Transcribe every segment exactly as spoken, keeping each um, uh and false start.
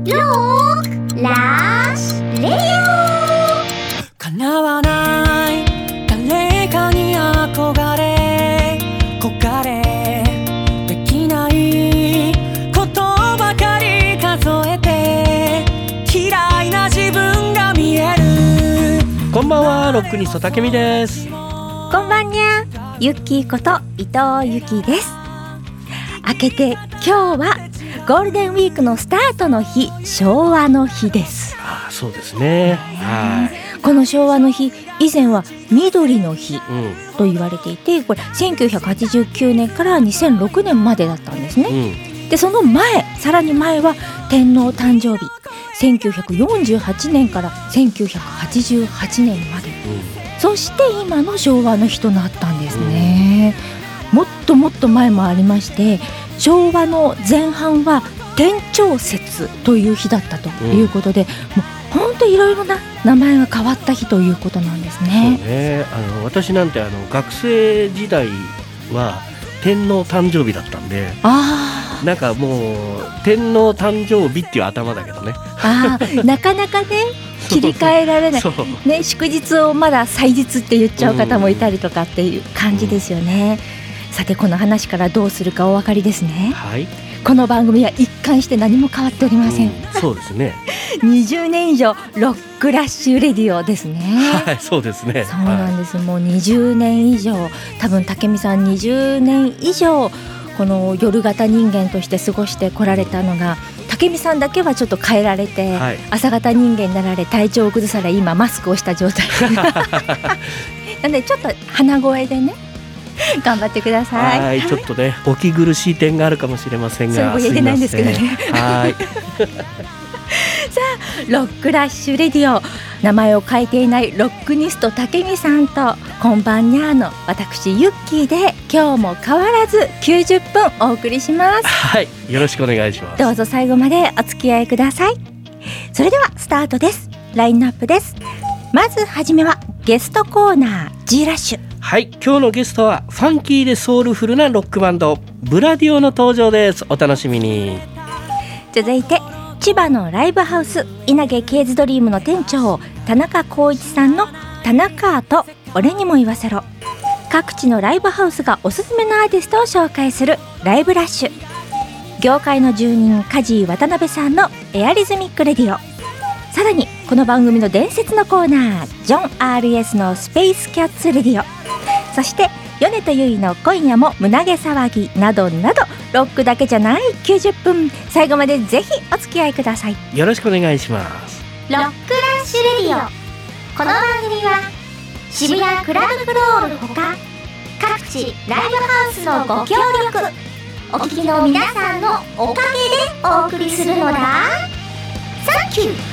ロックラッシュレディオ。 叶わない誰かに憧れ焦がれできないことばかり数えて嫌いな自分が見える。こんばんは、ロックニストたけみです。 こんばんにゃ、ゆっきーこと伊藤ゆきです。明けて今日はゴールデンウィークのスタートの日、昭和の日です。 ああ、そうですね。はい。 この昭和の日、以前は緑の日と言われていて、これせんきゅうひゃくはちじゅうきゅうねんからにせんろくねんまでだったんですね、うん、でその前、さらに前は天皇誕生日、せんきゅうひゃくよんじゅうはちねんからせんきゅうひゃくはちじゅうはちねんまで、うん、そして今の昭和の日となったんですね、うん、もっともっと前もありまして、昭和の前半は天長節という日だったということで、うん、もう本当にいろいろな名前が変わった日ということなんですね。 そうね、あの私なんてあの学生時代は天皇誕生日だったんで、あなんかもう天皇誕生日っていう頭だけどね、 あなかなかね切り替えられないね、祝日をまだ祭日って言っちゃう方もいたりとかっていう感じですよね、うん、さてこの話からどうするかお分かりですね。はい、この番組は一貫して何も変わっておりません、うん、 そうですねにじゅうねん以上ロックラッシュレディオですね。 はい、そうですね。 そうなんです、はい、もうにじゅうねん以上、多分武美さんにじゅうねん以上この夜型人間として過ごしてこられたのが、武美さんだけはちょっと変えられて、はい、朝型人間になられ体調を崩され、今マスクをした状態なのでちょっと鼻声でね頑張ってください。 はい、ちょっとねお気苦しい点があるかもしれませんが、 それも言えてないんですけどね。 はいさあロックラッシュレディオ、名前を変えていないロックニストたけみさんとこんばんにゃーの私ユッキーで、今日も変わらずきゅうじゅっぷんお送りします。 はい、よろしくお願いします。 どうぞ最後までお付き合いください。それではスタートです。ラインナップです。まずはじめはゲストコーナー G ラッシュ。 はい、今日のゲストはファンキーでソウルフルなロックバンドブラディオの登場です。お楽しみに。 続いて千葉のライブハウス稲毛ケーズドリームの店長田中光一さんの田中アート俺にも言わせろ。各地のライブハウスがおすすめのアーティストを紹介するライブラッシュ。業界の住人梶井渡辺さんのエアリズミックレディオ。さらにこの番組の伝説のコーナージョン アールエス のスペースキャッツレディオ。そして米とゆいの今夜も胸毛騒ぎなどなど、ロックだけじゃないきゅうじゅっぷん、最後までぜひお付き合いください。 よろしくお願いします。 ロックラッシュレディオ。この番組は渋谷クラブフロールほか各地ライブハウスのご協力、お聞きの皆さんのおかげでお送りするのだ。サンキュー。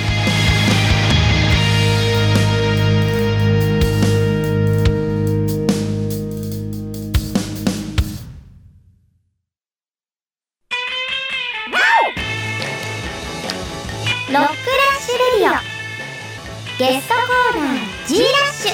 ロックラッシュレディオゲストコーナー G ラッシュ。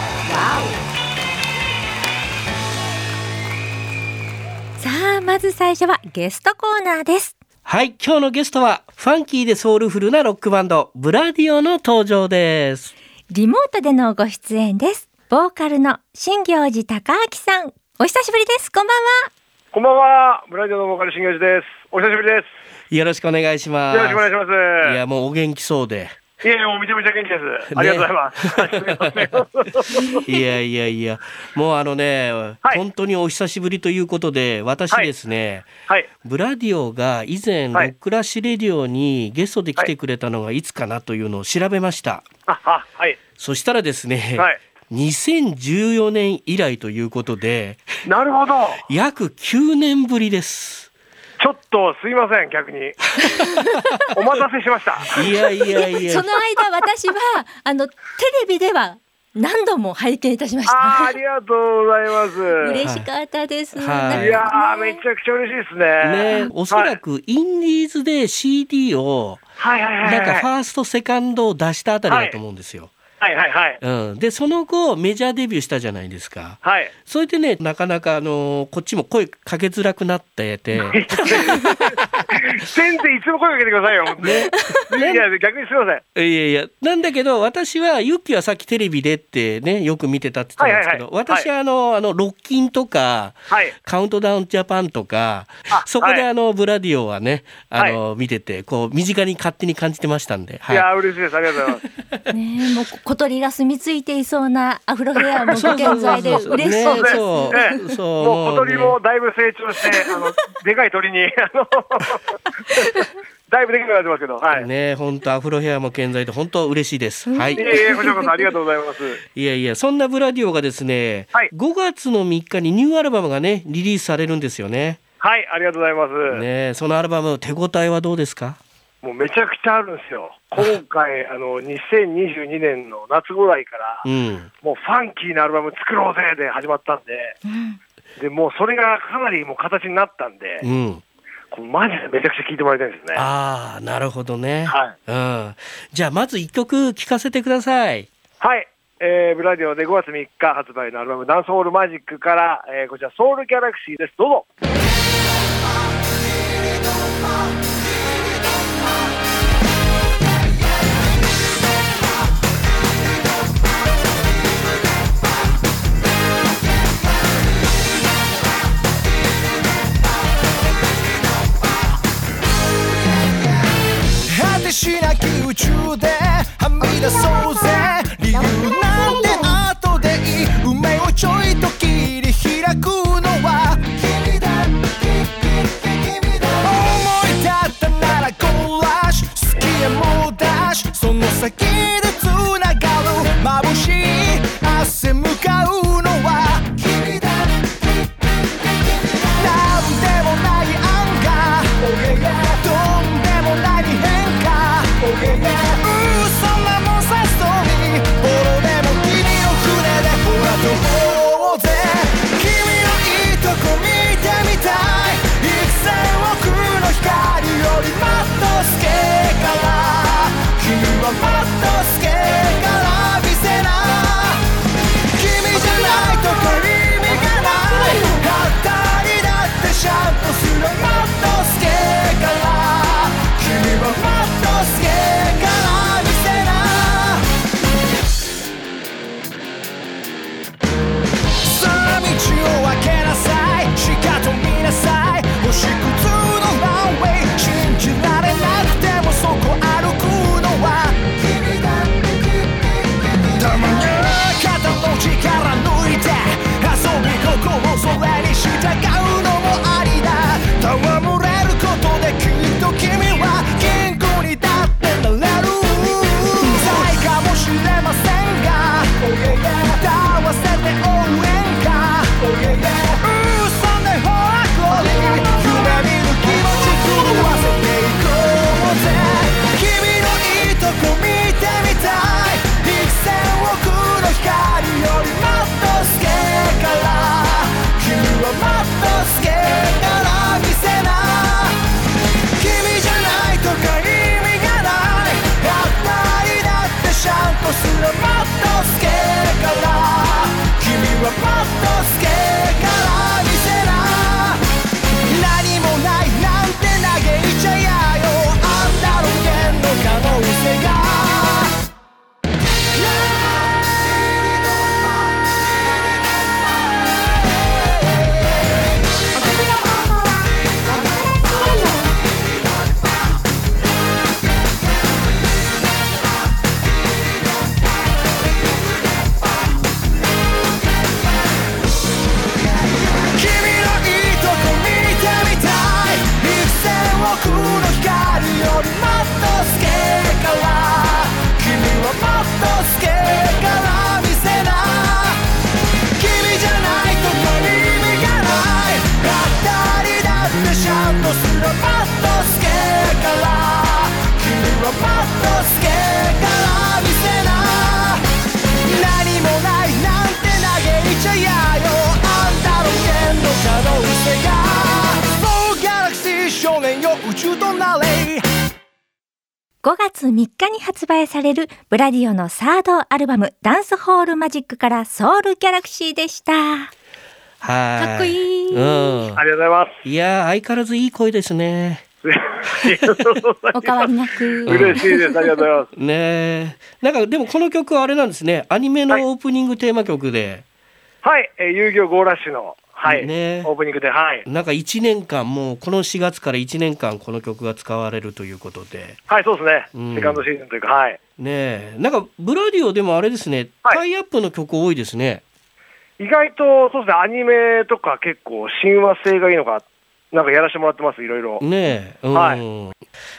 さあまず最初はゲストコーナーです。 はい、今日のゲストはファンキーでソウルフルなロックバンドブラディオの登場です。 リモートでのご出演です。ボーカルの新行寺隆明さん、お久しぶりです。こんばんは。 こんばんは、ブラディオのボーカル新行寺です。お久しぶりです。 よろしくお願いします。 よろしくお願いします。 いや、もうお元気そうで。 いやいや、もうめちゃめちゃ元気です。ありがとうございます。 いやいやいや、もうあのね、はい、本当にお久しぶりということで、私ですね、はいはい、ブラディオが以前、ロックラッシュレディオにゲストで来てくれたのがいつかなというのを調べました。 ああ、はい、 そしたらですね、はい、にせんじゅうよねん以来ということで、 なるほど、 約きゅうねんぶりです。 ちょっとすいません、逆にお待たせしました。 いやいやいや、 その間私はあのテレビでは何度も拝見いたしました。 あ, ありがとうございます。 嬉しかったです、 はい、いやー、めちゃくちゃ嬉しいですね。 ね、おそらくインディーズで シーディー をなんかファーストセカンドを出したあたりだと思うんですよ。 はいはいはい、 うん、でその後メジャーデビューしたじゃないですか、はい、それでねなかなかあのこっちも声かけづらくなってて全然いつも声かけてくださいよ、本当に。ね、いや、逆にすみません。 いやいや、なんだけど、私は、ユッキーはさっきテレビでってね、よく見てたって言ったんですけど、 はいはいはい、 私はあの、あの、ロッキンとか、 はい、 カウントダウンジャパンとか、そこであの、はい、ブラディオはね、あの、はい、見てて、こう、身近に勝手に感じてましたんで。 はい、いや、嬉しいです。ありがとうございます。 ねえ、もう小鳥が住み着いていそうなアフロヘアもご健在で嬉しいです。 そうです。そうそう、もう小鳥もだいぶ成長して、あの、でかい鳥に、あの、だいぶできなくなってますけど、はい、 ね、本当アフロヘアも健在で本当嬉しいです。はい。 いえいえ、こちらこそありがとうございます。 いやいや、そんなブラディオがですね、 はい、 ごがつのみっかにニューアルバムがねリリースされるんですよね。 はい、ありがとうございます。 ね、そのアルバム手応えはどうですか？ もうめちゃくちゃあるんですよ。今回あのにせんにじゅうにねんの夏ぐらいから、うん、もうファンキーなアルバム作ろうぜで始まったんで、うん、でもうそれがかなりもう形になったんで。うん、マジでめちゃくちゃ聴いてもらいたいですね。 ああ、なるほどね。 はい。 うん。じゃあまずいっきょく聴かせてください。 はい。えー、ブラディオでごがつみっか発売のアルバムダンスホールマジックから、えー、こちらソウルギャラクシーです。どうぞ。 しなき宇宙ではみ出そうぜ。理由なんて後でいい。運命をちょいと切り開くのは君だ、君だ。思い立ったならゴーラッシュ、好きへもダッシュ。その先でつながる眩しい汗向かうのは君だ。なんでもない案がどんでもない変化。嘘なもんさストーリー。ボロでも君の船でほら飛ぼうぜ。君のいいとこ見てみたい。幾千億の光よりマットスケから君はマットスケから見せな。君じゃないとか意味がない。当たりだってシャンとするマットスケから君はマットスケから見せな。さあ道を開けなさい。しかと見なさい。星屑のランウェイ。信じられなくてもそこ歩くのは君だ。たまに肩の力抜いて遊び心それに従うのもありだ。戯れることできっと君は銀行にだってなれる。うざいかもしれませんが歌わせて応援歌。嘘でほらこれ夢見る気持ち狂わせていこうぜ。君のいいとこ見てみたい。幾千億の光よりマットスケから君はマットスケから見せな。君じゃないとか意味がない。当たりだってシャンとするマットスケから君はマットスケから見せな。何もないなんて嘆いちゃやよ。あんたの弦の可能性がごがつみっかに発売されるブラディオのサードアルバムダンスホールマジックからソウルギャラクシーでした。 はい、 かっこいい、 うん、 ありがとうございます。 いや相変わらずいい声ですね。 お変わりなく。 嬉しいです。ありがとうございます。 ねえ、なんかでもこの曲はあれなんですね。アニメのオープニングテーマ曲で。 はい、えー、遊戯王ゴーラッシュの、はい、 ね、 オープニングで、はい。 なんかいちねんかん、もうこのしがつからいちねんかんこの曲が使われるということで。 はい、そうですね。うん、セカンドシーズンというか、はい。 ねえ、なんかブラディオでもあれですね、はい、タイアップの曲多いですね。 意外とそうですね、アニメとか結構親和性がいいのか、なんかやらせてもらってます、いろいろ。 ねえ、うん、はい。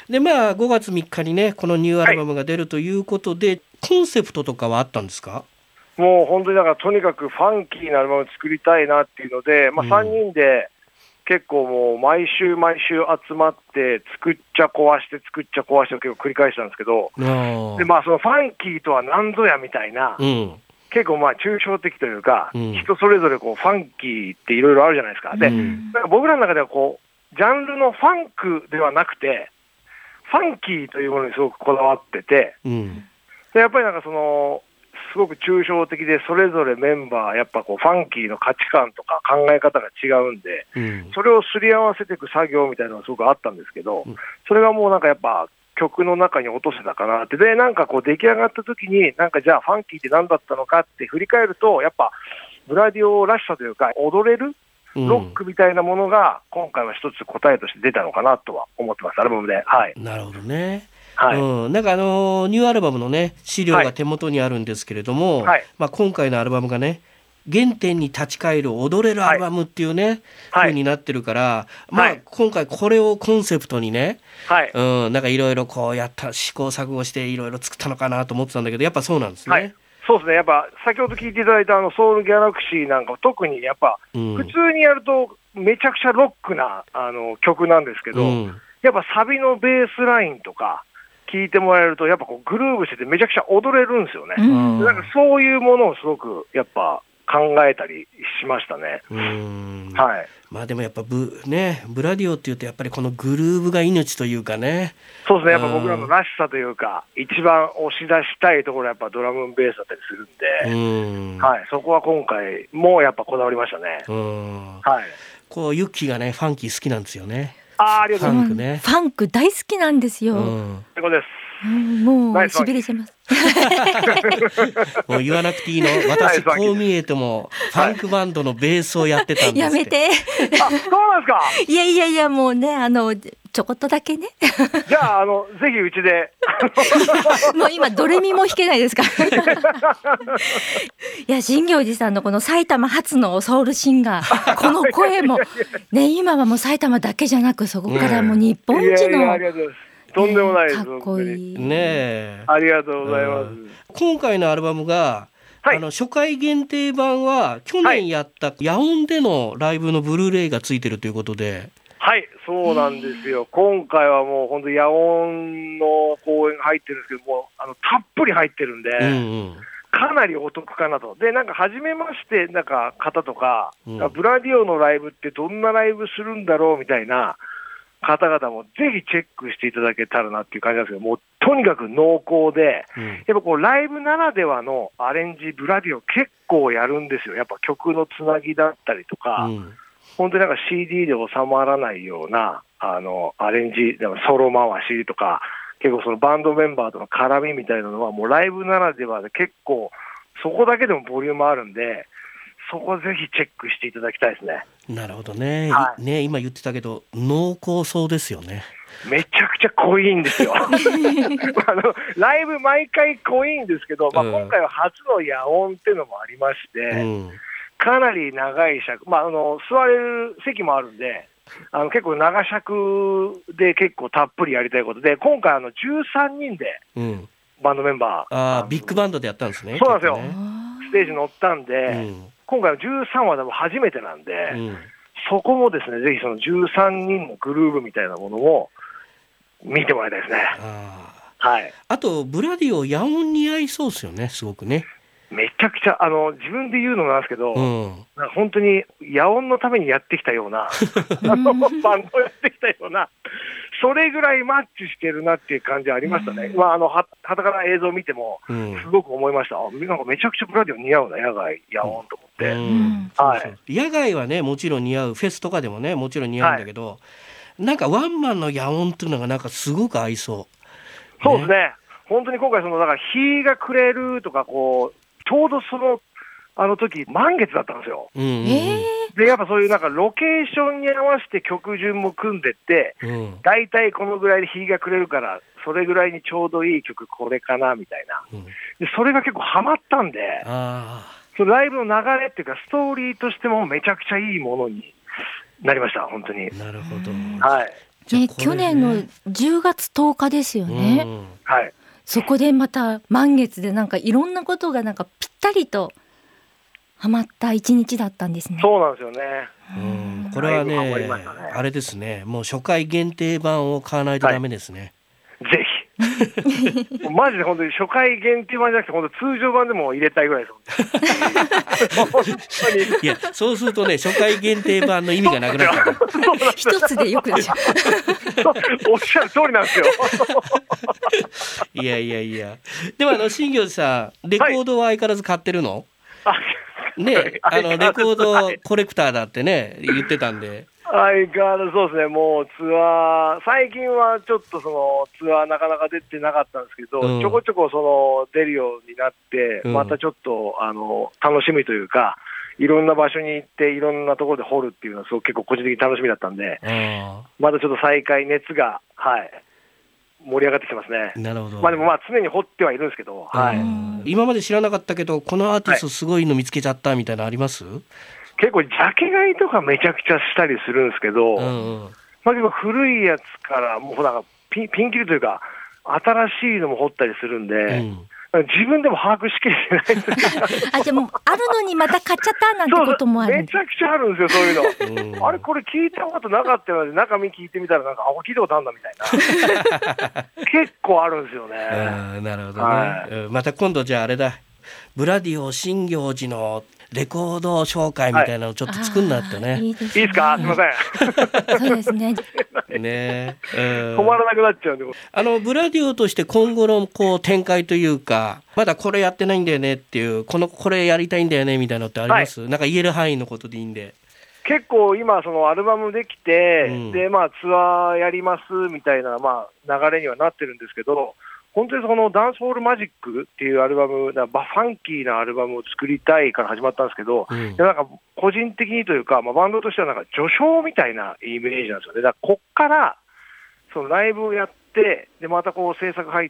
で、まあごがつみっかにね、このニューアルバムが出るということで、はい、コンセプトとかはあったんですか？ もう本当にだからとにかくファンキーなアルバム作りたいなっていうので、まあ、さんにんで結構もう毎週毎週集まって作っちゃ壊して作っちゃ壊してを結構繰り返したんですけど、で、まあ、そのファンキーとは何ぞやみたいな、うん、結構まあ抽象的というか、うん、人それぞれこうファンキーっていろいろあるじゃないですか。で、うん、なんか僕らの中ではこうジャンルのファンクではなくてファンキーというものにすごくこだわってて、うん、でやっぱりなんかそのすごく抽象的で、それぞれメンバーやっぱこうファンキーの価値観とか考え方が違うんで、うん、それをすり合わせていく作業みたいなのがすごくあったんですけど、うん、それがもうなんかやっぱ曲の中に落とせたかなって。で、なんかこう出来上がった時になんかじゃあファンキーって何だったのかって振り返ると、やっぱブラディオらしさというか踊れるロックみたいなものが今回は一つ答えとして出たのかなとは思ってます、アルバムで。はい。 なるほどね。 はい、 うん、なんかあのー、ニューアルバムのね資料が手元にあるんですけれども、はい、まあ、今回のアルバムがね原点に立ち返る踊れるアルバムっていうね、はい、風になってるから、まあ、はい、今回これをコンセプトにね、はい、うん、なんかいろいろこうやった試行錯誤していろいろ作ったのかなと思ってたんだけど、やっぱそうなんですね。はい、 そうですね。やっぱ先ほど聞いていただいたあのソウルギャラクシーなんか特にやっぱ、うん、普通にやるとめちゃくちゃロックなあの曲なんですけど、うん、やっぱサビのベースラインとか聞いてもらえるとやっぱこうグルーブしててめちゃくちゃ踊れるんですよね。うん、なんかそういうものをすごくやっぱ考えたりしましたね。 うん、 はい。 まあでもやっぱブねブラディオっていうとやっぱりこのグルーブが命というかね。 そうですね。やっぱ僕らのらしさというか一番押し出したいところはやっぱドラムンベースだったりするんで、うん、はい、そこは今回もやっぱこだわりましたね。うん、はい。 こうユッキーがねファンキー好きなんですよね。 ああ、ありがとうございます。 ファンクね。 ファンク大好きなんですよ。 うん、ということです。 うん、もうしびれてます。 もう言わなくていいの。私こう見えてもファンクバンドのベースをやってたんですって。 やめて。 あ、そうなんですか。 いやいやいや、もうね、あのちょこっとだけね。 じゃあ、あのぜひうちで。 もう今ドレミも弾けないですから。いや、新行寺さんのこの埼玉発のソウルシンガー、この声もね、今はもう埼玉だけじゃなくそこからもう日本一の、 いやいや、ありがとうございます。とんでもないです。 かっこいいねえ。 ありがとうございます。 今回のアルバムが、はい、あの初回限定版は去年やった野音でのライブのブルーレイがついてるということで。 はい、そうなんですよ。今回はもう本当野音の公演が入ってるんですけども、あのたっぷり入ってるんで、うんうん、かなりお得かなと。で、なんか初めましてなんか方とか、うん、ブラディオのライブってどんなライブするんだろうみたいな方々もぜひチェックしていただけたらなっていう感じなんですけど、もうとにかく濃厚で、うん、やっぱこうライブならではのアレンジブラディオ結構やるんですよ。やっぱ曲のつなぎだったりとか、うん、本当になんか シーディー で収まらないようなあのアレンジ、ソロ回しとか、結構そのバンドメンバーとの絡みみたいなのはもうライブならではで結構そこだけでもボリュームあるんで、そこぜひチェックしていただきたいですね。 なるほどね。 はい、 ね、今言ってたけど濃厚そうですよね。 めちゃくちゃ濃いんですよ。あのライブ毎回濃いんですけど、まあ、今回は初の野音っていうのもありまして、うん、かなり長い尺、まあ、あの座れる席もあるんで、あの結構長尺で結構たっぷりやりたいことで、今回あのじゅうさんにんでバンドメンバー、うん、 あビッグバンドでやったんですね。 そうなんですよ、ね、ステージ乗ったんで、うん、今回のじゅうさんわでも初めてなんで、うん、そこもですね、ぜひそのじゅうさんにんのグルーヴみたいなものを見てもらいたいですね。 あ、 はい、 あとブラディオ野音似合いそうですよね、すごくね。 めちゃくちゃあの自分で言うのもなんですけど、うん、なんか本当に野音のためにやってきたようなあのバンドやってきたような、それぐらいマッチしてるなっていう感じありましたね。まあ、あのはたから映像を見てもすごく思いました、うん、なんかめちゃくちゃブラディオ似合うな、野外野音と思って、うん、はい、 そうそう、野外はねもちろん似合う、フェスとかでもねもちろん似合うんだけど、はい、 なんかワンマンの野音っていうのがなんかすごく合いそう、 そうですね。本当に今回そのだから日が暮れるとかこうちょうどそのあの時満月だったんですよ、 うんうん、 でやっぱそういうなんかロケーションに合わせて曲順も組んでって、うん、だいたいこのぐらいで日が暮れるからそれぐらいにちょうどいい曲これかなみたいな、うん、でそれが結構ハマったんで、あそのライブの流れっていうかストーリーとしてもめちゃくちゃいいものになりました本当に。 なるほど、 はいね、去年のじゅうがつとおかですよね、うん、 はい、 そこでまた満月でなんかいろんなことがなんかぴったりとハマった一日だったんですね。 そうなんですよね、 うん、これは ね, ねあれですね、もう初回限定版を買わないとダメですね、 はい、ぜひマジで本当に初回限定版じゃなくて本当通常版でも入れたいぐらいです本当にいやそうするとね初回限定版の意味がなくなっちゃう一つでよくでしょおっしゃる通りなんですよいやいやいや、でもあの新行さんレコードは相変わらず買ってるの、はい、ね、あのレコードコレクターだってね言ってたんで。 相変わらずそうですね、もうツアー、最近はちょっとそのツアーなかなか出てなかったんですけど、うん、ちょこちょこその出るようになって、うん、またちょっとあの楽しみというか、いろんな場所に行って、いろんなところで掘るっていうのは、すごく結構個人的に楽しみだったんで、うん、まだちょっと再開、熱が、はい、盛り上がってきてますね。 なるほど。 まあでもまあ常に掘ってはいるんですけど、はい、 今まで知らなかったけど、このアーティストすごいの見つけちゃったみたいなのあります？はい、 結構ジャケ買いとかめちゃくちゃしたりするんですけど、うんうん、まあ、結構古いやつからもうなんかピン、ピンキリというか新しいのも掘ったりするんで、うん、自分でも把握しきれてないですあ、でもあるのにまた買っちゃったなんてこともある。 そうそう、めちゃくちゃあるんですよそういうの、うん、あれこれ聞いたことなかったようで中身聞いてみたらなんかあ聞いたことあるんだみたいな結構あるんですよね。 あ、なるほどね、はい、また今度じゃああれだ、ブラディオ新行寺のレコード紹介みたいなのをちょっと作んなってね、はい、 いいですね、いいですか、すみませんそうですねね、うん、 止まらなくなっちゃうんで、 あのブラディオとして今後のこう展開というか、まだこれやってないんだよねっていう、このこれやりたいんだよねみたいなのってあります？はい、なんか言える範囲のことでいいんで。 結構今そのアルバムできて、うん、でまあツアーやりますみたいなまあ流れにはなってるんですけど、本当にそのダンスホールマジックっていうアルバム、ファンキーなアルバムを作りたいから始まったんですけど、うん、なんか個人的にというか、まあ、バンドとしてはなんか序章みたいなイメージなんですよね。だからこっからそのライブをやって、でまたこう制作入って、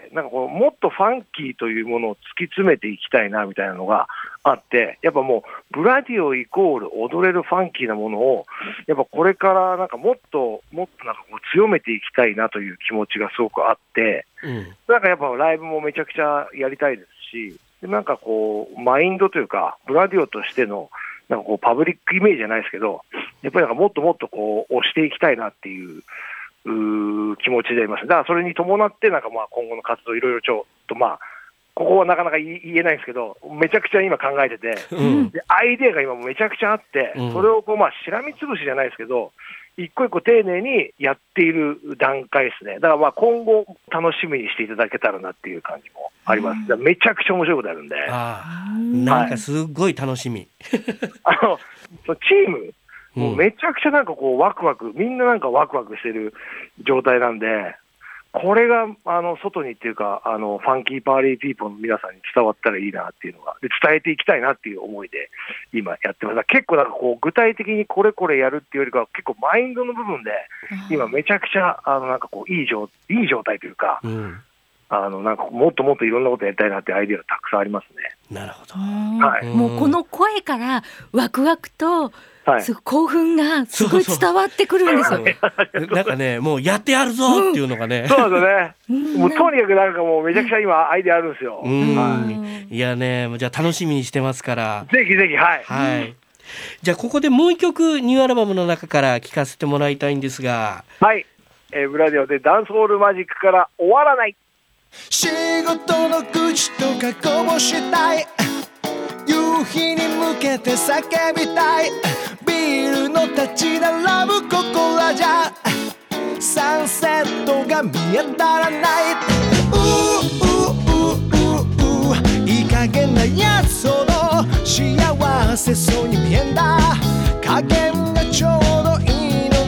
なんかこうもっとファンキーというものを突き詰めていきたいなみたいなのがあって、やっぱもうブラディオイコール踊れるファンキーなものをやっぱこれからなんかもっともっとなんかこう強めていきたいなという気持ちがすごくあって、うん、なんかやっぱライブもめちゃくちゃやりたいですし、でなんかこうマインドというかブラディオとしてのなんかこうパブリックイメージじゃないですけど、やっぱりなんかもっともっとこう押していきたいなっていうう気持ちでいます。だからそれに伴ってなんかまあ今後の活動いろいろちょっとまあここはなかなか言えないんですけど、めちゃくちゃ今考えてて、うん、でアイデアが今もめちゃくちゃあって、うん、それをこうまあしらみつぶしじゃないですけど、一個一個丁寧にやっている段階ですね。だからまあ今後楽しみにしていただけたらなっていう感じもあります。うん、めちゃくちゃ面白いことあるんで、 あなんかすごい楽しみ。 はい、あのそのチームもうめちゃくちゃなんかこうワクワク、みんななんかワクワクしてる状態なんで、これがあの外にっていうかあのファンキーパーリーピーポーの皆さんに伝わったらいいなっていうのがで、伝えていきたいなっていう思いで今やってます。結構なんかこう具体的にこれこれやるっていうよりかは結構マインドの部分で今めちゃくちゃあのなんかこういい状いい状態というか、うん、あのなんかもっともっといろんなことやりたいなってアイデアがたくさんありますね。 なるほど、 はい、もうこの声からワクワクとはい、すごい興奮がすごい伝わってくるんですよ。そうそうなんかね、もうやってやるぞっていうのがね、 うん、そうですよね、もうとにかくなんかもうめちゃくちゃ今アイデアあるんですよ。うん、 はい、いやね、じゃあ楽しみにしてますから、 ぜひぜひ、はい、 はい、じゃあここでもう一曲ニューアルバムの中から聴かせてもらいたいんですが、 はい、えー、ブラディオでダンスホールマジックから終わらない。 仕事の愚痴とかこぼしたい、夕日に向けて叫びたい、ビールの立ち並ぶここらじゃサンセットが見当たらない、うーうーうーうーいい加減なやつほど幸せそうに見えんだ、加減がちょうどいいのね、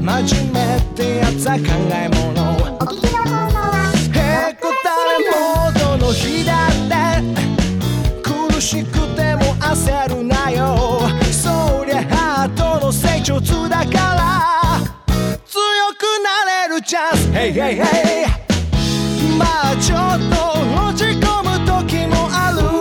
真面目ってやつは考えもの。 お聞きの放送はへこたれモードの日だって苦しくても焦るなよ。そりゃハートの成長痛だから強くなれるチャンス。Hey hey hey まあちょっと落ち込む時もある。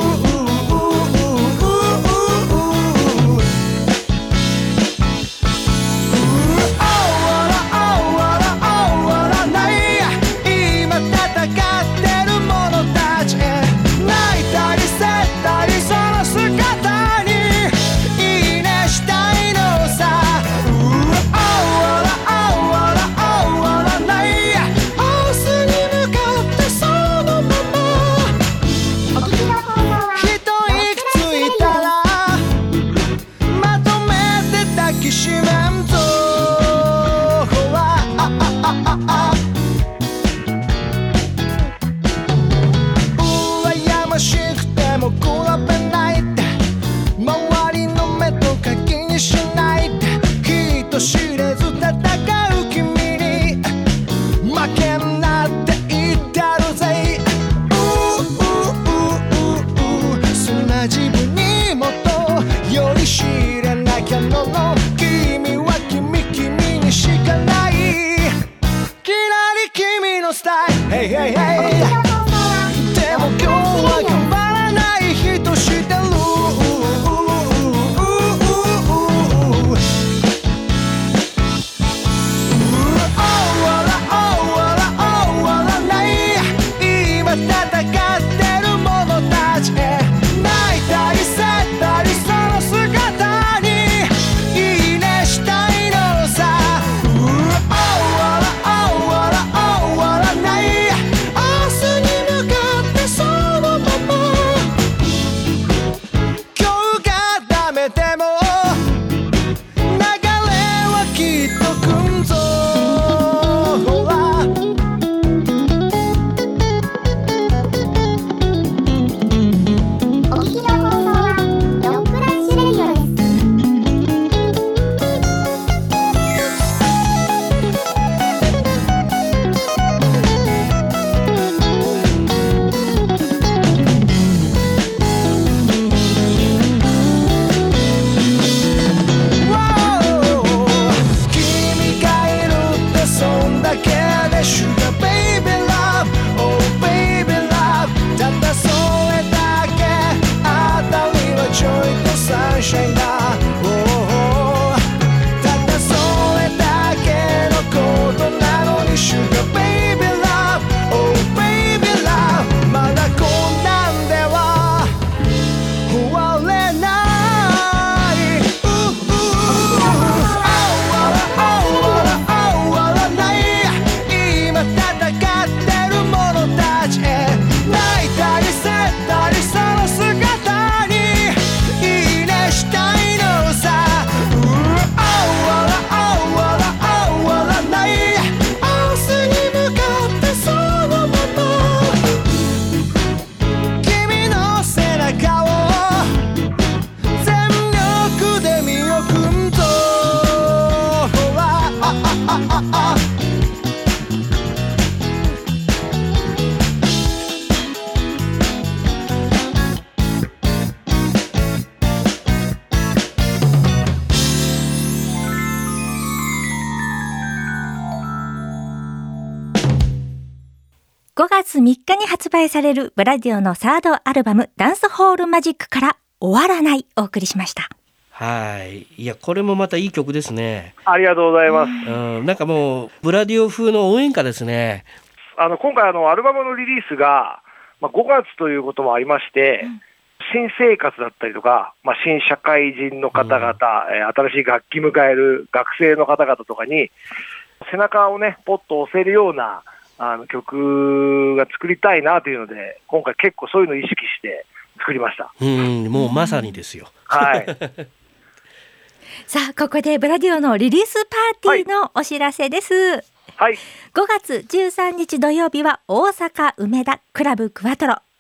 ごがつみっかに発売されるブラディオのサードアルバムダンスホールマジックから終わらないお送りしました。 はい、いやこれもまたいい曲ですね。 ありがとうございます。 うん、なんかもうブラディオ風の応援歌ですね。 あの今回あのアルバムのリリースが、まあ、ごがつということもありまして、うん、新生活だったりとか、まあ、新社会人の方々、うんえー、新しい学期迎える学生の方々とかに背中をねポッと押せるようなあの曲が作りたいなというので、今回結構そういうのを意識して作りました。 うん、もうまさにですよ。 はいさあここでブラディオのリリースパーティーのお知らせです。 はい、 ごがつじゅうさんにち土曜日は大阪梅田クラブクワトロ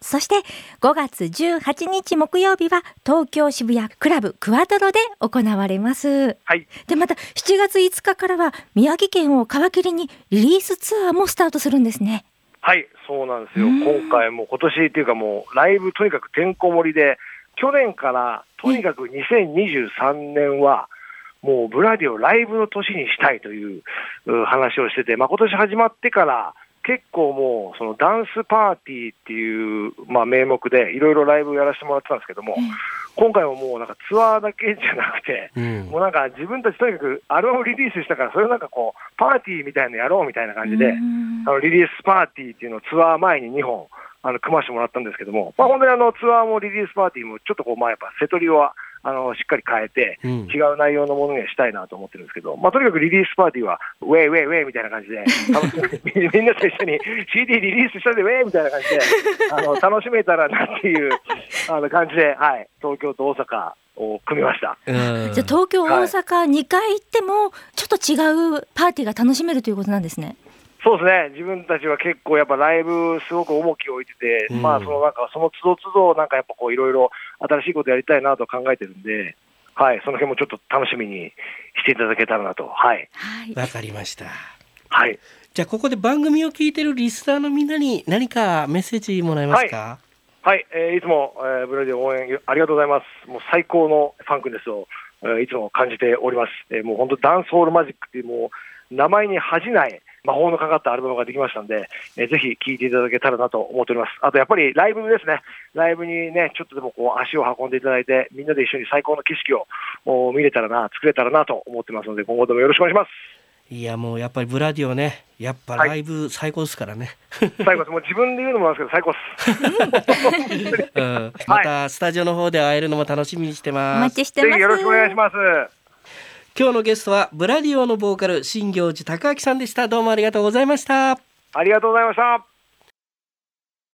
そしてごがつじゅうはちにち木曜日は東京渋谷クラブクワトロで行われます。 はい。 でまたしちがついつかからは宮城県を皮切りにリリースツアーもスタートするんですね。 はい、そうなんですよ。今回も今年っていうかもうライブとにかくてんこ盛りで、去年からとにかくにせんにじゅうさんねんはもうブラディをライブの年にしたいという話をしてて、まあ、今年始まってから結構もうそのダンスパーティーっていう、まあ、名目でいろいろライブをやらせてもらってたんですけども、うん、今回ももうなんかツアーだけじゃなくて、うん、もうなんか自分たちとにかくアルバムリリースしたからそれをなんかこうパーティーみたいなのやろうみたいな感じで、うん、あのリリースパーティーっていうのをツアー前ににほんあの組ましてもらったんですけども、まあ、本当にあのツアーもリリースパーティーもちょっとこうまあやっぱ瀬取りはあのしっかり変えて、うん、違う内容のものにしたいなと思ってるんですけど、まあ、とにかくリリースパーティーはウェイウェイウェイみたいな感じでみんなと一緒に シーディー リリースしたでウェイみたいな感じであの楽しめたらなっていうあの感じで、はい、東京と大阪を組みました。 じゃあ東京、大阪にかい行ってもちょっと違うパーティーが楽しめるということなんですね。 そうですね、自分たちは結構やっぱライブすごく重きを置いてて、うん、まあそのなんかその都度都度なんかやっぱこういろいろ新しいことやりたいなと考えてるんで、はい、その辺もちょっと楽しみにしていただけたらなと。はい。 わかりました。 はい。 じゃあここで番組を聞いてるリスナーのみんなに何かメッセージもらえますか？ はい、はい、えー、いつも、えー、ブラディ応援ありがとうございます。もう最高のファンクですを、えー、いつも感じております。えー、もう本当ダンスホールマジックっていうもう名前に恥じない魔法のかかったアルバムができましたんで、えー、ぜひ聴いていただけたらなと思っております。あとやっぱりライブですね。ライブにね、ちょっとでもこう足を運んでいただいて、みんなで一緒に最高の景色を見れたらな、作れたらなと思ってますので、今後ともよろしくお願いします。 いやもうやっぱりブラディオね、やっぱライブ最高ですからね。 はい、最高です。もう自分で言うのもなんですけど最高です。 うん、またスタジオの方で会えるのも楽しみにしてます。 お待ちしてます。 ぜひよろしくお願いします。 今日のゲストはブラディオのボーカル新行寺貴明さんでした。どうもありがとうございました。 ありがとうございました。